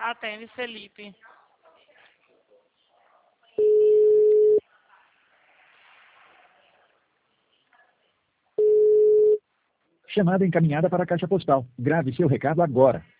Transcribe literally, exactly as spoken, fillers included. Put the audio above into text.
Atende, Felipe. Chamada encaminhada para a caixa postal. Grave seu recado agora.